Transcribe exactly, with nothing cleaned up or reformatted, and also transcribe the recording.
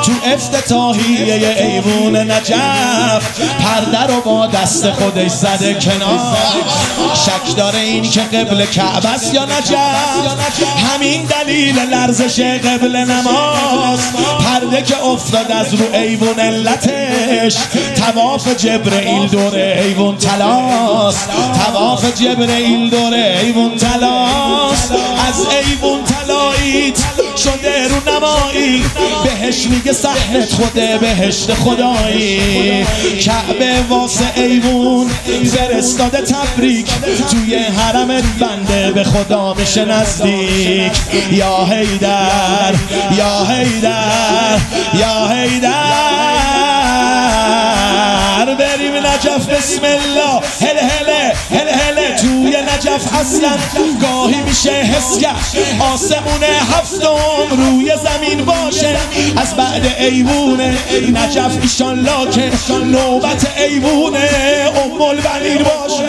تو افتتاحیه ایوون نجف پرده رو با دست خودش زده کنار. شک داره این که قبل کعبه است یا نجف، همین دلیل لرزش قبل نماز. پرده که افتاد از رو ایوون علتش طواف جبرئیل دور ایوون تلاس. طواف جبرئیل دور ایوون تلاس. از ایوون تلاییت شده رو نمایی، بهش میگه صحنت خوده بهشت خدایی. کعبه واسه ایوون فرستاده تبریک، توی حرمت بنده به خدا میشه نزدیک. یا حیدر یا حیدر یا حیدر، بریم نجف بسم الله. هله هله هله هله. توی نجف اصلا گاهی میشه حس کرد آسمون هفتم روی زمین باشه. از بعد ایوونه نجف ایشالله که نوبت ایوونه ام البنین باشه.